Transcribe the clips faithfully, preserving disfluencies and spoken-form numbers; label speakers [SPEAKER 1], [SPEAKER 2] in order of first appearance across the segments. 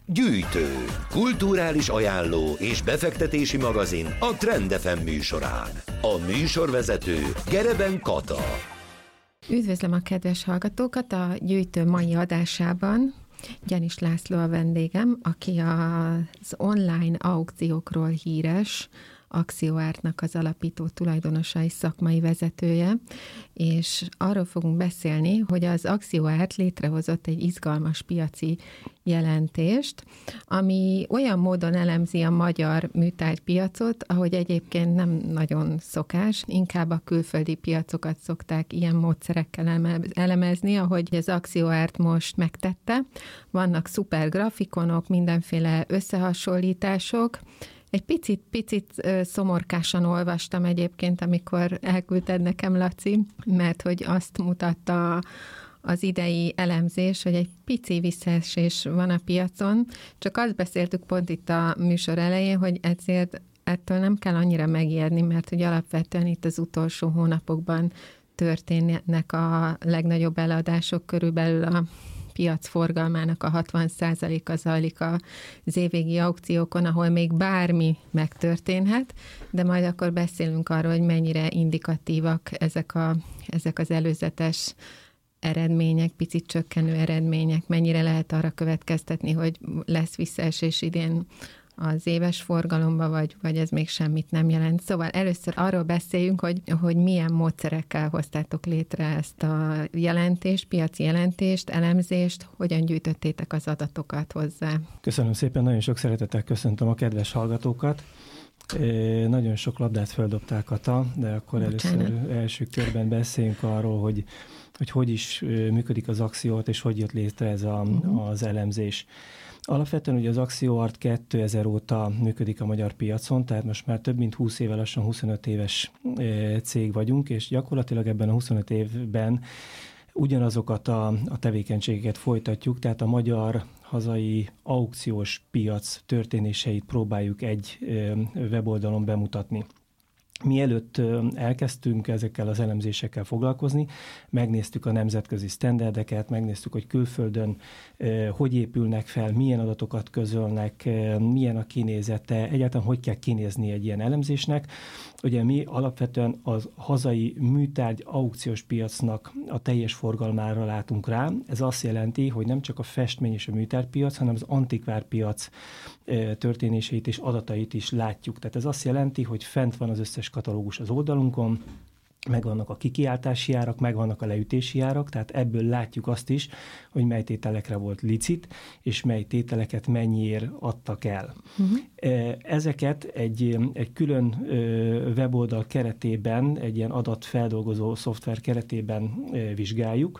[SPEAKER 1] Gyűjtő, kulturális ajánló és befektetési magazin a Trend ef em műsorán. A műsorvezető Gereben Kata.
[SPEAKER 2] Üdvözlöm a kedves hallgatókat a Gyűjtő mai adásában. Gyanis László a vendégem, aki az online aukciókról híres Axióártnak az alapító tulajdonosa és szakmai vezetője, és arról fogunk beszélni, hogy az Axióárt létrehozott egy izgalmas piaci jelentést, ami olyan módon elemzi a magyar műtárgypiacot, ahogy egyébként nem nagyon szokás, inkább a külföldi piacokat szokták ilyen módszerekkel elemezni, ahogy az Axióárt most megtette. Vannak szuper grafikonok, mindenféle összehasonlítások. Egy picit, picit szomorkásan olvastam egyébként, amikor elküldted nekem, Laci, mert hogy azt mutatta az idei elemzés, hogy egy pici visszaesés van a piacon. Csak azt beszéltük pont itt a műsor elején, hogy ezért ettől nem kell annyira megijedni, mert hogy alapvetően itt az utolsó hónapokban történnek a legnagyobb eladások, körülbelül a piac forgalmának a hatvan százaléka zajlik az évvégi aukciókon, ahol még bármi megtörténhet, de majd akkor beszélünk arról, hogy mennyire indikatívak ezek, a, ezek az előzetes eredmények, picit csökkenő eredmények, mennyire lehet arra következtetni, hogy lesz visszaesés idén az éves forgalomba, vagy, vagy ez még semmit nem jelent. Szóval először arról beszéljünk, hogy, hogy milyen módszerekkel hoztátok létre ezt a jelentést, piaci jelentést, elemzést, hogyan gyűjtöttétek az adatokat hozzá.
[SPEAKER 3] Köszönöm szépen, nagyon sok szeretettel köszöntöm a kedves hallgatókat. É, nagyon sok labdát földobták, Kata, de akkor Bocsánat. először első körben beszéljünk arról, hogy hogy, hogy is működik az Axióart, és hogy jött létre ez a, uh-huh. az elemzés. Alapvetően ugye az Axióart kétezer óta működik a magyar piacon, tehát most már több mint húsz éve, lassan huszonöt éves cég vagyunk, és gyakorlatilag ebben a huszonöt évben ugyanazokat a, a tevékenységeket folytatjuk, tehát a magyar hazai aukciós piac történéseit próbáljuk egy weboldalon bemutatni. Mielőtt elkezdtünk ezekkel az elemzésekkel foglalkozni, megnéztük a nemzetközi sztenderdeket, megnéztük, hogy külföldön hogy épülnek fel, milyen adatokat közölnek, milyen a kinézete, egyáltalán hogy kell kinézni egy ilyen elemzésnek. Ugye mi alapvetően az hazai műtárgy aukciós piacnak a teljes forgalmára látunk rá. Ez azt jelenti, hogy nem csak a festmény és a műtárgypiac, hanem az antikvárpiac történéseit és adatait is látjuk. Tehát ez azt jelenti, hogy fent van az összes katalógus az oldalunkon, megvannak a kikiáltási árak, megvannak a leütési árak, tehát ebből látjuk azt is, hogy mely tételekre volt licit, és mely tételeket mennyiért adtak el. Uh-huh. Ezeket egy, egy külön weboldal keretében, egy ilyen adatfeldolgozó szoftver keretében vizsgáljuk,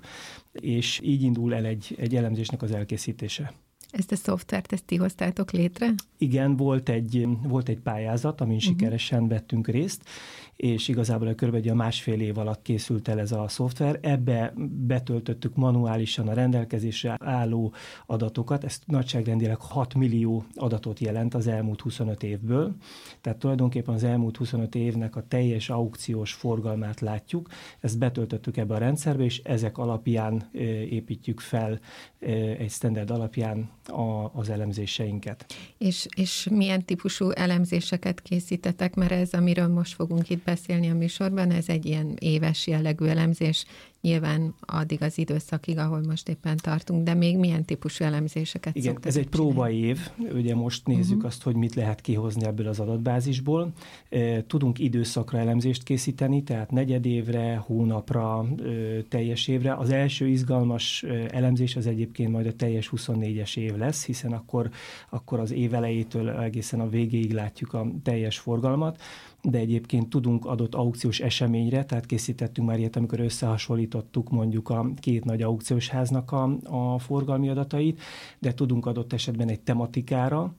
[SPEAKER 3] és így indul el egy, egy elemzésnek az elkészítése.
[SPEAKER 2] Ezt a szoftvert, ezt ti hoztátok létre?
[SPEAKER 3] Igen, volt egy, volt egy pályázat, amin uh-huh. sikeresen vettünk részt, és igazából a körülbelül a másfél év alatt készült el ez a szoftver. Ebbe betöltöttük manuálisan a rendelkezésre álló adatokat, ez nagyságrendileg hat millió adatot jelent az elmúlt huszonöt évből, tehát tulajdonképpen az elmúlt huszonöt évnek a teljes aukciós forgalmát látjuk, ezt betöltöttük ebbe a rendszerbe, és ezek alapján építjük fel egy standard alapján a, az elemzéseinket.
[SPEAKER 2] És, és milyen típusú elemzéseket készítetek, mert ez, amiről most fogunk itt beszélni a műsorban, ez egy ilyen éves jellegű elemzés, nyilván addig az időszakig, ahol most éppen tartunk, de még milyen típusú elemzéseket
[SPEAKER 3] Igen,
[SPEAKER 2] szoktatok
[SPEAKER 3] ez egy
[SPEAKER 2] csinálni?
[SPEAKER 3] próbaév, ugye most nézzük uh-huh. azt, hogy mit lehet kihozni ebből az adatbázisból. Tudunk időszakra elemzést készíteni, tehát negyedévre, hónapra, teljes évre. Az első izgalmas elemzés az egyébként majd a teljes huszonnégyes év lesz, hiszen akkor, akkor az év elejétől egészen a végéig látjuk a teljes forgalmat, de egyébként tudunk adott aukciós eseményre, tehát készítettünk már ilyet, amikor összehasonlítottuk mondjuk a két nagy aukciós háznak a, a forgalmi adatait, de tudunk adott esetben egy tematikára,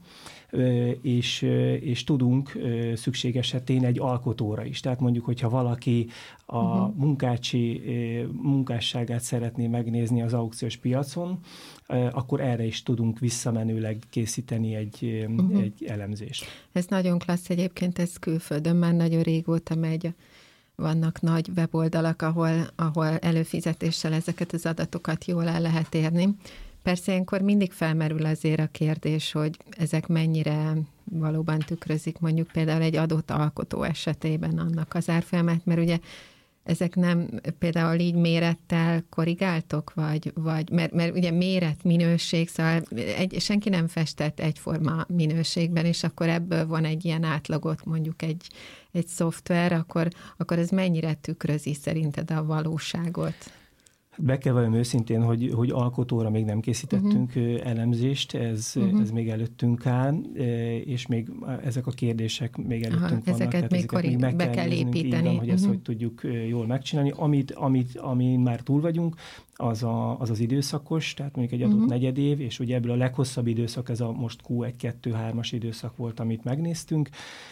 [SPEAKER 3] és, és tudunk szükség esetén egy alkotóra is. Tehát mondjuk, hogyha valaki a uh-huh. munkácsi munkásságát szeretné megnézni az aukciós piacon, akkor erre is tudunk visszamenőleg készíteni egy, uh-huh. egy elemzést.
[SPEAKER 2] Ez nagyon klassz egyébként, ez külföldön már nagyon régóta megy. Vannak nagy weboldalak, ahol, ahol előfizetéssel ezeket az adatokat jól el lehet érni. Persze ilyenkor mindig felmerül azért a kérdés, hogy ezek mennyire valóban tükrözik mondjuk például egy adott alkotó esetében annak az árfolyamát, mert ugye ezek nem például így mérettel korrigáltok, vagy, vagy mert, mert ugye méret, minőség, szóval egy, senki nem festett egyforma minőségben, és akkor ebből van egy ilyen átlagot mondjuk egy, egy szoftver, akkor, akkor ez mennyire tükrözi szerinted a valóságot?
[SPEAKER 3] Be kell valami őszintén, hogy, hogy alkotóra még nem készítettünk uh-huh. elemzést, ez, uh-huh. ez még előttünk áll, és még ezek a kérdések még előttünk Aha, vannak.
[SPEAKER 2] Ezeket még, ezeket még meg be kell, kell építeni.
[SPEAKER 3] Így, hogy uh-huh. ezt hogy tudjuk jól megcsinálni. Amit, amit, amin már túl vagyunk, az, a, az az időszakos, tehát mondjuk egy adott uh-huh. negyedév, és ugye ebből a leghosszabb időszak, ez a most kú egy kettő hármas időszak volt, amit megnéztünk,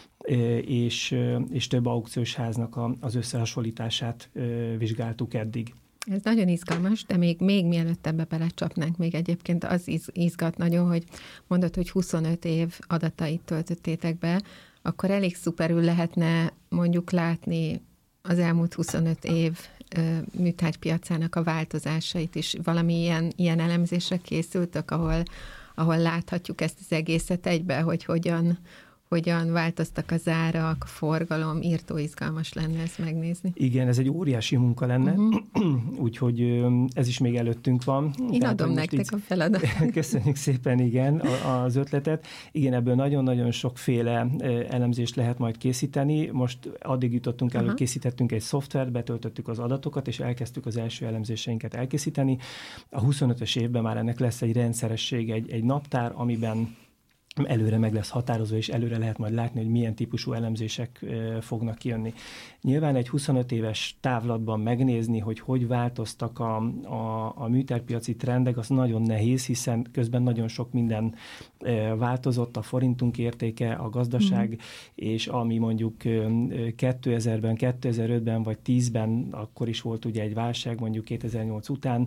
[SPEAKER 3] és, és több aukciós háznak az összehasonlítását vizsgáltuk eddig.
[SPEAKER 2] Ez nagyon izgalmas, de még, még mielőtt ebbe belecsapnánk, még egyébként az iz, izgat nagyon, hogy mondod, hogy huszonöt év adatait töltöttétek be, akkor elég szuperül lehetne mondjuk látni az elmúlt huszonöt év műtárgypiacának a változásait is. Valami ilyen, ilyen elemzésre készültök, ahol, ahol láthatjuk ezt az egészet egybe, hogy hogyan, hogyan változtak az árak, a forgalom, írtó izgalmas lenne ezt megnézni.
[SPEAKER 3] Igen, ez egy óriási munka lenne, uh-huh. úgyhogy ez is még előttünk van.
[SPEAKER 2] Én Tehát, adom nektek így... a feladatot.
[SPEAKER 3] Köszönjük szépen, igen, az ötletet. Igen, ebből nagyon-nagyon sokféle elemzést lehet majd készíteni. Most addig jutottunk el, uh-huh. hogy készítettünk egy szoftvert, betöltöttük az adatokat, és elkezdtük az első elemzéseinket elkészíteni. A huszonötös évben már ennek lesz egy rendszeresség, egy, egy naptár, amiben előre meg lesz határozó, és előre lehet majd látni, hogy milyen típusú elemzések fognak kijönni. Nyilván egy huszonöt éves távlatban megnézni, hogy hogy változtak a, a, a műtárgypiaci trendek, az nagyon nehéz, hiszen közben nagyon sok minden változott, a forintunk értéke, a gazdaság, mm. és ami mondjuk kétezerben, kétezer-ötben vagy tízben, akkor is volt ugye egy válság, mondjuk kétezer-nyolc után,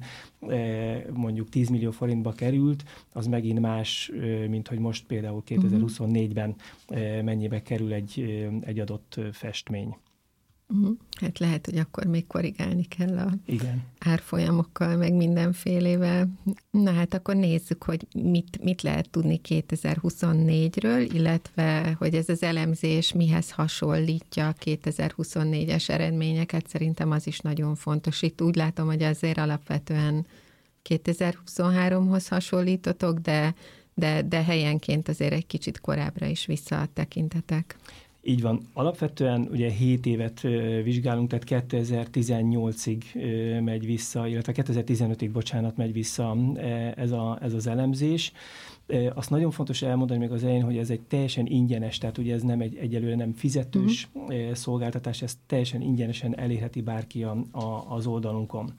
[SPEAKER 3] mondjuk tíz millió forintba került, az megint más, mint hogy most például kétezer-huszonnégyben mennyibe kerül egy, egy adott festmény.
[SPEAKER 2] Uh-huh. Hát lehet, hogy akkor még korrigálni kell a
[SPEAKER 3] Igen.
[SPEAKER 2] árfolyamokkal, meg mindenfélével. Na hát akkor nézzük, hogy mit, mit lehet tudni kétezer-huszonnégyről, illetve hogy ez az elemzés mihez hasonlítja a kétezer-huszonnégyes eredményeket. Szerintem az is nagyon fontos. Itt úgy látom, hogy azért alapvetően kétezer-huszonháromhoz hasonlítotok, de, de, de helyenként azért egy kicsit korábbra is visszatekintetek.
[SPEAKER 3] Így van. Alapvetően ugye hét évet vizsgálunk, tehát kétezer-tizennyolcig megy vissza, illetve kétezer-tizenötig, bocsánat, megy vissza ez, a, ez az elemzés. Azt nagyon fontos elmondani még az elején, hogy ez egy teljesen ingyenes, tehát ugye ez nem egy egyelőre nem fizetős uh-huh. szolgáltatás, ezt teljesen ingyenesen elérheti bárki a, a, az oldalunkon.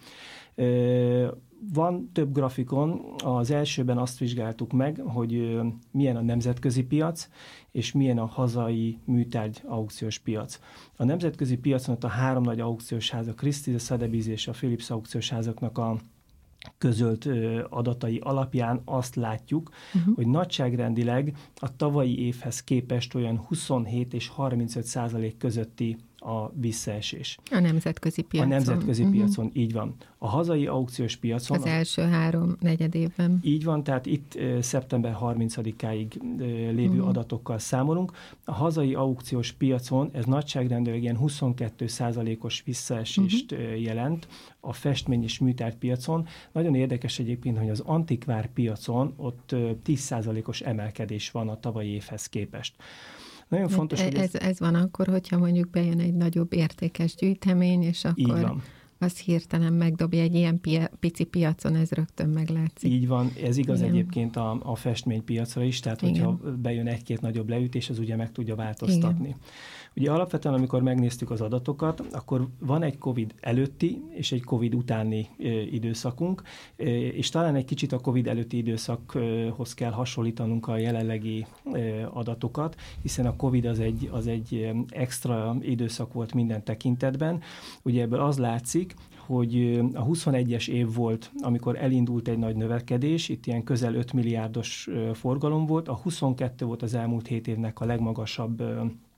[SPEAKER 3] Van több grafikon, az elsőben azt vizsgáltuk meg, hogy milyen a nemzetközi piac, és milyen a hazai műtárgy aukciós piac. A nemzetközi piacon ott a három nagy aukciós ház, a Christie's, a Sotheby's és a Philips aukciós házaknak a közölt adatai alapján azt látjuk, uh-huh. hogy nagyságrendileg a tavalyi évhez képest olyan huszonhét és harmincöt százalék közötti a visszaesés.
[SPEAKER 2] A nemzetközi piacon.
[SPEAKER 3] A nemzetközi uh-huh. piacon, így van. A hazai aukciós piacon...
[SPEAKER 2] Az első három negyed évben.
[SPEAKER 3] Így van, tehát itt uh, szeptember harmincadikáig uh, lévő uh-huh. adatokkal számolunk. A hazai aukciós piacon ez nagyságrendileg ilyen huszonkettő százalékos visszaesést uh-huh. jelent a festmény- és műtárgypiacon. Nagyon érdekes egyébként, hogy az antikvár piacon ott uh, tíz százalékos emelkedés van a tavalyi évhez képest. Nagyon fontos,
[SPEAKER 2] ez, ez, ez van akkor, hogyha mondjuk bejön egy nagyobb értékes gyűjtemény, és akkor az hirtelen megdobja egy ilyen pia, pici piacon, ez rögtön meglátszik.
[SPEAKER 3] Így van, ez igaz Igen. egyébként a, a festménypiacra is, tehát Igen. hogyha bejön egy-két nagyobb leütés, az ugye meg tudja változtatni. Igen. Ugye alapvetően, amikor megnéztük az adatokat, akkor van egy Covid előtti és egy Covid utáni e, időszakunk, e, és talán egy kicsit a Covid előtti időszakhoz kell hasonlítanunk a jelenlegi e, adatokat, hiszen a Covid az egy, az egy extra időszak volt minden tekintetben. Ugye ebből az látszik, hogy a huszonegyes év volt, amikor elindult egy nagy növekedés, itt ilyen közel öt milliárdos forgalom volt, a huszonkettő volt az elmúlt hét évnek a legmagasabb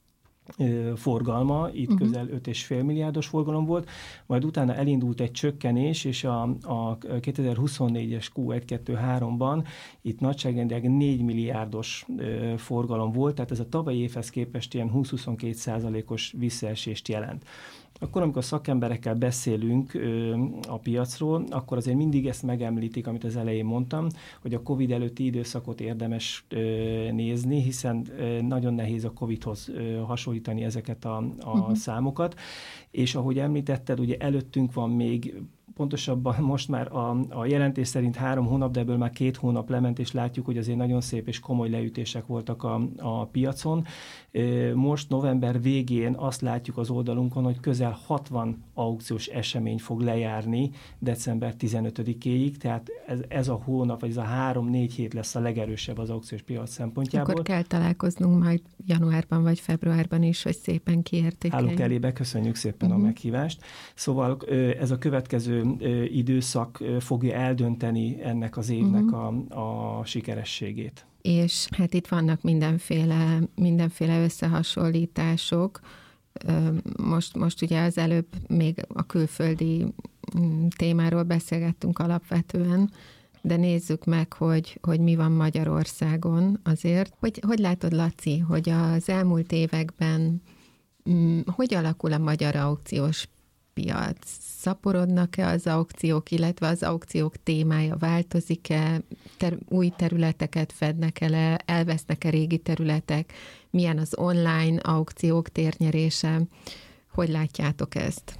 [SPEAKER 3] forgalma, itt uh-huh. közel öt egész öt milliárdos forgalom volt, majd utána elindult egy csökkenés, és a, a kétezer-huszonnégyes kú egy kettő háromban itt nagyságrendileg négy milliárdos ö, forgalom volt, tehát ez a tavalyi évhez képest ilyen húsz-huszonkettő százalékos visszaesést jelent. Akkor, amikor szakemberekkel beszélünk ö, a piacról, akkor azért mindig ezt megemlítik, amit az elején mondtam, hogy a Covid előtti időszakot érdemes ö, nézni, hiszen ö, nagyon nehéz a Covidhoz ö, hasonlítani ezeket a, a uh-huh. számokat, és ahogy említetted, ugye előttünk van még pontosabban most már a, a jelentés szerint három hónap, de ebből már két hónap lement, és látjuk, hogy azért nagyon szép és komoly leütések voltak a, a piacon. Most november végén azt látjuk az oldalunkon, hogy közel hatvan aukciós esemény fog lejárni december tizenötödikéig, tehát ez, ez a hónap, vagy ez a három-négy hét lesz a legerősebb az aukciós piac szempontjából.
[SPEAKER 2] Akkor kell találkoznunk majd januárban vagy februárban is, hogy szépen kiértékeljük.
[SPEAKER 3] Állok elébe, köszönjük szépen uh-huh. a meghívást. Szóval ez a következő időszak fogja eldönteni ennek az évnek uh-huh. a, a sikerességét.
[SPEAKER 2] És hát itt vannak mindenféle, mindenféle összehasonlítások. Most, most ugye az előbb még a külföldi témáról beszélgettünk alapvetően, de nézzük meg, hogy, hogy mi van Magyarországon azért. Hogy, hogy látod, Laci, hogy az elmúlt években hogy alakul a magyar aukciós piac? Szaporodnak-e az aukciók, illetve az aukciók témája változik-e, ter- új területeket fednek el, elvesznek-e régi területek, milyen az online aukciók térnyerése, hogy látjátok ezt?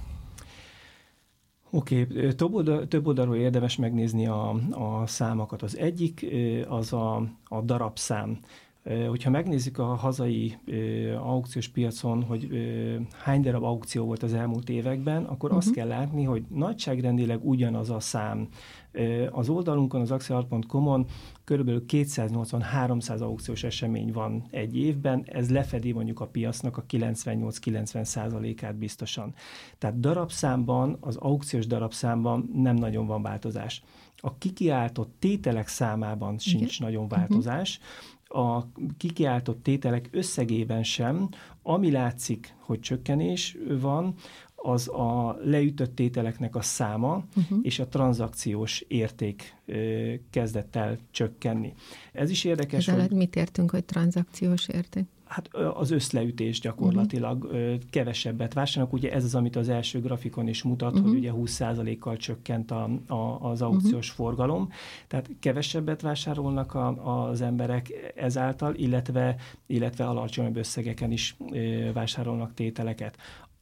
[SPEAKER 3] Oké, okay. több, oldal, több oldalról érdemes megnézni a, a számokat. Az egyik az a, a darabszám. Hogyha megnézzük a hazai ö, aukciós piacon, hogy ö, hány darab aukció volt az elmúlt években, akkor uh-huh. azt kell látni, hogy nagyságrendileg ugyanaz a szám. Ö, az oldalunkon, az axiart pont com-on körülbelül kétszáznyolcvan-háromszáz aukciós esemény van egy évben, ez lefedi mondjuk a piacnak a kilencvennyolc-kilencven százalékát biztosan. Tehát darabszámban, az aukciós darabszámban nem nagyon van változás. A kikiáltott tételek számában sincs Igen. nagyon változás. Uh-huh. A kikiáltott tételek összegében sem, ami látszik, hogy csökkenés van, az a leütött tételeknek a száma, uh-huh. és a tranzakciós érték ö, kezdett el csökkenni. Ez is érdekes,
[SPEAKER 2] Ez
[SPEAKER 3] hogy...
[SPEAKER 2] mit értünk, hogy tranzakciós érték?
[SPEAKER 3] Hát az összleütés gyakorlatilag uh-huh. kevesebbet vásárolnak. Ugye ez az, amit az első grafikon is mutat, uh-huh. hogy ugye húsz százalékkal csökkent a, a, az aukciós uh-huh. forgalom. Tehát kevesebbet vásárolnak a, az emberek ezáltal, illetve, illetve alacsonyabb összegeken is ö, vásárolnak tételeket.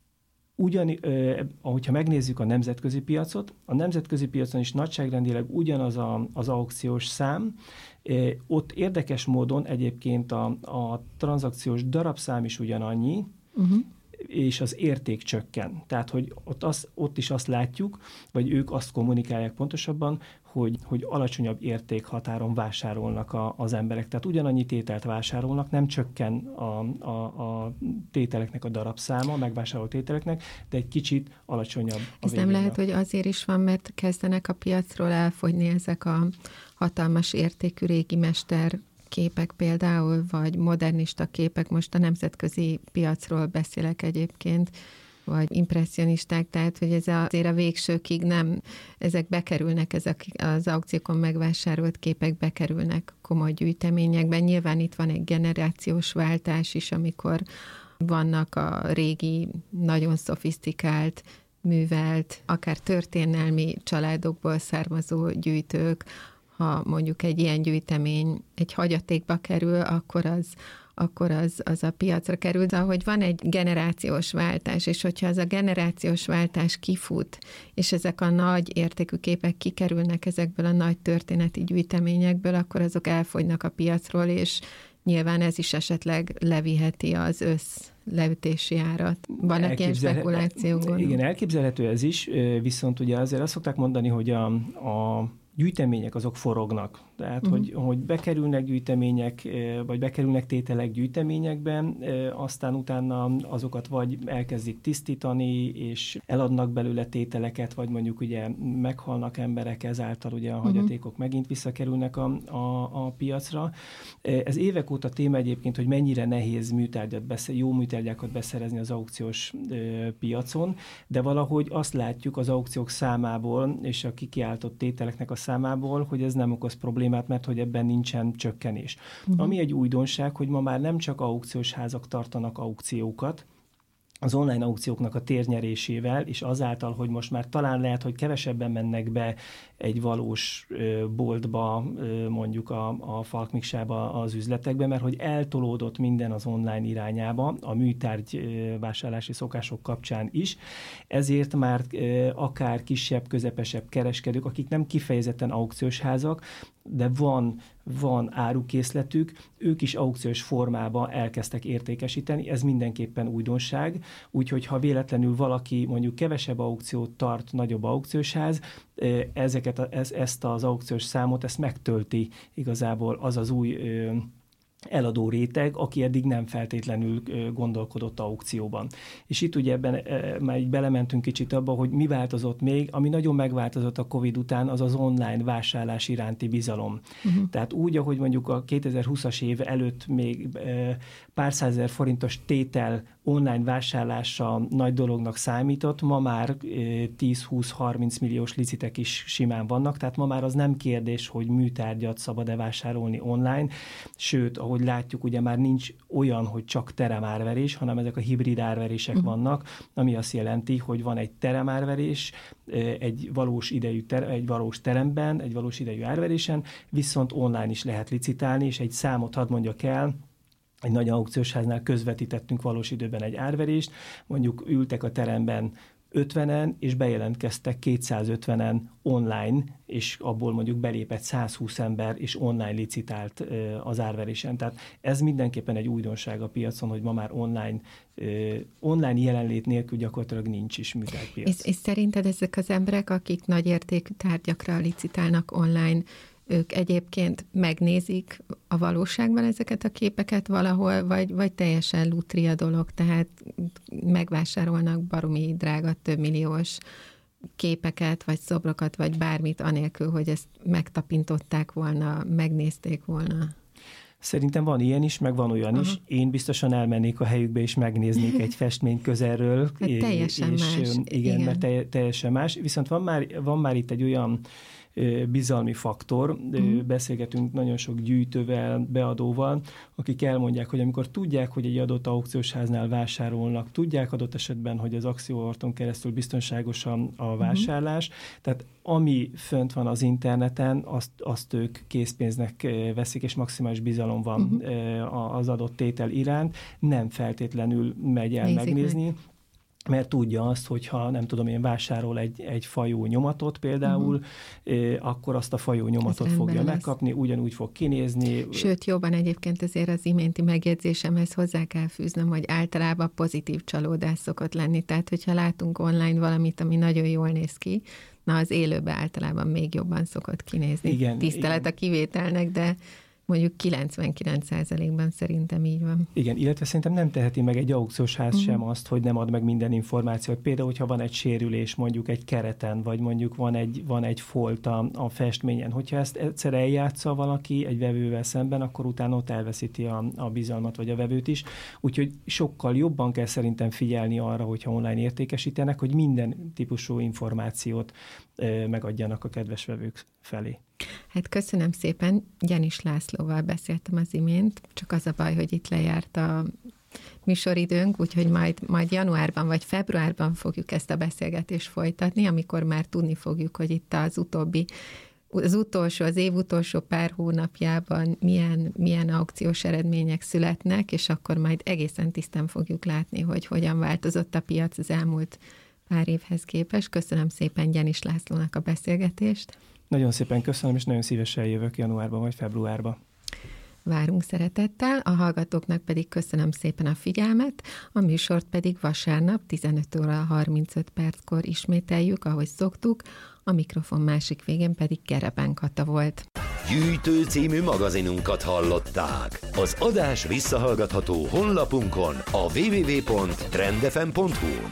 [SPEAKER 3] Ugyan, eh, ahogyha megnézzük a nemzetközi piacot, a nemzetközi piacon is nagyságrendileg ugyanaz a, az aukciós szám, eh, ott érdekes módon egyébként a, a tranzakciós darabszám is ugyanannyi, uh-huh. és az érték csökken. Tehát, hogy ott, az, ott is azt látjuk, vagy ők azt kommunikálják pontosabban, hogy, hogy alacsonyabb értékhatáron vásárolnak a, az emberek. Tehát ugyanannyi tételt vásárolnak, nem csökken a, a, a tételeknek a darabszáma, megvásárolt tételeknek, de egy kicsit alacsonyabb.
[SPEAKER 2] Ez nem lehet, hogy azért is van, mert kezdenek a piacról elfogyni ezek a hatalmas értékű régi mester képek például, vagy modernista képek, most a nemzetközi piacról beszélek egyébként, vagy impresszionisták, tehát hogy ez azért a végsőkig nem, ezek bekerülnek, ezek az aukciókon megvásárolt képek bekerülnek komoly gyűjteményekben. Nyilván itt van egy generációs váltás is, amikor vannak a régi, nagyon szofisztikált, művelt, akár történelmi családokból származó gyűjtők. Ha mondjuk egy ilyen gyűjtemény egy hagyatékba kerül, akkor az akkor az, az a piacra kerül, de hogy van egy generációs váltás, és hogyha az a generációs váltás kifut, és ezek a nagy értékű képek kikerülnek ezekből a nagy történeti gyűjteményekből, akkor azok elfogynak a piacról, és nyilván ez is esetleg leviheti az össz leütési árat. Vannak ilyen spekulációk?
[SPEAKER 3] Igen, elképzelhető ez is, viszont ugye azért azt szokták mondani, hogy a, a gyűjtemények azok forognak. Tehát, uh-huh. hogy, hogy bekerülnek gyűjtemények, vagy bekerülnek tételek gyűjteményekben, aztán utána azokat vagy elkezdik tisztítani, és eladnak belőle tételeket, vagy mondjuk ugye meghalnak emberek, ezáltal ugye a uh-huh. hagyatékok megint visszakerülnek a, a, a piacra. Ez évek óta téma egyébként, hogy mennyire nehéz műtárgyat besze, jó műtárgyákat beszerezni az aukciós piacon, de valahogy azt látjuk az aukciók számából, és a kikiáltott tételeknek a számából, hogy ez nem okoz problémát, mert hogy ebben nincsen csökkenés. Uh-huh. Ami egy újdonság, hogy ma már nem csak aukciós házak tartanak aukciókat, az online aukcióknak a térnyerésével, és azáltal, hogy most már talán lehet, hogy kevesebben mennek be egy valós boltba, mondjuk a, a Falkmiksába, az üzletekbe, mert hogy eltolódott minden az online irányába, a műtárgy vásárlási szokások kapcsán is, ezért már akár kisebb, közepesebb kereskedők, akik nem kifejezetten aukciós házak, de van, van árukészletük, ők is aukciós formában elkezdtek értékesíteni, ez mindenképpen újdonság, úgyhogy ha véletlenül valaki mondjuk kevesebb aukciót tart, nagyobb aukciós ház, ezeket, ez, ezt az aukciós számot, ezt megtölti igazából az az új eladó réteg, aki eddig nem feltétlenül gondolkodott aukcióban. És itt ugye ebben már így belementünk kicsit abba, hogy mi változott még, ami nagyon megváltozott a Covid után, az az online vásárlás iránti bizalom. Uh-huh. Tehát úgy, ahogy mondjuk a kétezer-húszas év előtt még pár százezer forintos tétel online vásárlása nagy dolognak számított, ma már tíz-húsz-harminc milliós licitek is simán vannak, tehát ma már az nem kérdés, hogy műtárgyat szabad-e vásárolni online, sőt, ahogy látjuk, ugye már nincs olyan, hogy csak teremárverés, hanem ezek a hibrid árverések uh-huh. vannak, ami azt jelenti, hogy van egy teremárverés, egy valós idejű, ter- egy valós teremben, egy valós idejű árverésen, viszont online is lehet licitálni, és egy számot hadd mondjak el, egy nagy aukciós háznál közvetítettünk valós időben egy árverést, mondjuk ültek a teremben ötvenen, és bejelentkeztek kétszázötvenen online, és abból mondjuk belépett százhúsz ember, és online licitált az árverésen. Tehát ez mindenképpen egy újdonság a piacon, hogy ma már online, online jelenlét nélkül gyakorlatilag nincs is műtárgypiac.
[SPEAKER 2] És, és szerinted ezek az emberek, akik nagy értékű tárgyakra licitálnak online, ők egyébként megnézik a valóságban ezeket a képeket valahol, vagy, vagy teljesen lutri a dolog, tehát megvásárolnak baromi drága, több milliós képeket, vagy szobrokat, vagy bármit, anélkül, hogy ezt megtapintották volna, megnézték volna.
[SPEAKER 3] Szerintem van ilyen is, meg van olyan Aha. is. Én biztosan elmennék a helyükbe, és megnéznék egy festményt közelről.
[SPEAKER 2] Hát teljesen
[SPEAKER 3] és,
[SPEAKER 2] más.
[SPEAKER 3] Igen, igen, mert te, teljesen más. Viszont van már, van már itt egy olyan bizalmi faktor. Uh-huh. Beszélgetünk nagyon sok gyűjtővel, beadóval, akik elmondják, hogy amikor tudják, hogy egy adott aukciós háznál vásárolnak, tudják adott esetben, hogy az akcióorton keresztül biztonságosan a vásárlás, uh-huh. tehát ami fönt van az interneten, azt, azt ők készpénznek veszik, és maximális bizalom van uh-huh. az adott tétel iránt, nem feltétlenül megy el Nézik megnézni, meg. Mert tudja azt, hogyha nem tudom én vásárol egy, egy fajó nyomatot például, uh-huh. eh, akkor azt a fajó nyomatot fogja lesz. megkapni, ugyanúgy fog kinézni.
[SPEAKER 2] Sőt, jobban egyébként azért az iménti megjegyzésemhez hozzá kell fűznöm, hogy általában pozitív csalódás szokott lenni. Tehát, hogyha látunk online valamit, ami nagyon jól néz ki, na az élőben általában még jobban szokott kinézni. Igen, Tisztelet igen. a kivételnek, de mondjuk kilencvenkilenc százalékban szerintem így van. Igen,
[SPEAKER 3] illetve szerintem nem teheti meg egy aukciós ház uh-huh. sem azt, hogy nem ad meg minden információt. Például, hogyha van egy sérülés mondjuk egy kereten, vagy mondjuk van egy, van egy folt a, a festményen. Hogyha ezt egyszer eljátsza valaki egy vevővel szemben, akkor utána ott elveszíti a, a bizalmat, vagy a vevőt is. Úgyhogy sokkal jobban kell szerintem figyelni arra, hogyha online értékesítenek, hogy minden típusú információt e, megadjanak a kedves vevők felé.
[SPEAKER 2] Hát köszönöm szépen, Gyanis Lászlóval beszéltem az imént, csak az a baj, hogy itt lejárt a műsoridőnk, úgyhogy majd, majd januárban vagy februárban fogjuk ezt a beszélgetést folytatni, amikor már tudni fogjuk, hogy itt az utóbbi, az utolsó, az év utolsó pár hónapjában milyen, milyen aukciós eredmények születnek, és akkor majd egészen tisztán fogjuk látni, hogy hogyan változott a piac az elmúlt pár évhez képest. Köszönöm szépen Gyanis Lászlónak a beszélgetést.
[SPEAKER 3] Nagyon szépen köszönöm, és nagyon szívesen jövök januárban vagy februárban.
[SPEAKER 2] Várunk szeretettel, a hallgatóknak pedig köszönöm szépen a figyelmet, a műsort pedig vasárnap tizenöt óra harmincöt perckor ismételjük, ahogy szoktuk, a mikrofon másik végén pedig Gereben Kata volt.
[SPEAKER 1] Gyűjtő című magazinunkat hallották. Az adás visszahallgatható honlapunkon a double-u double-u double-u pont trend f m pont h u-n.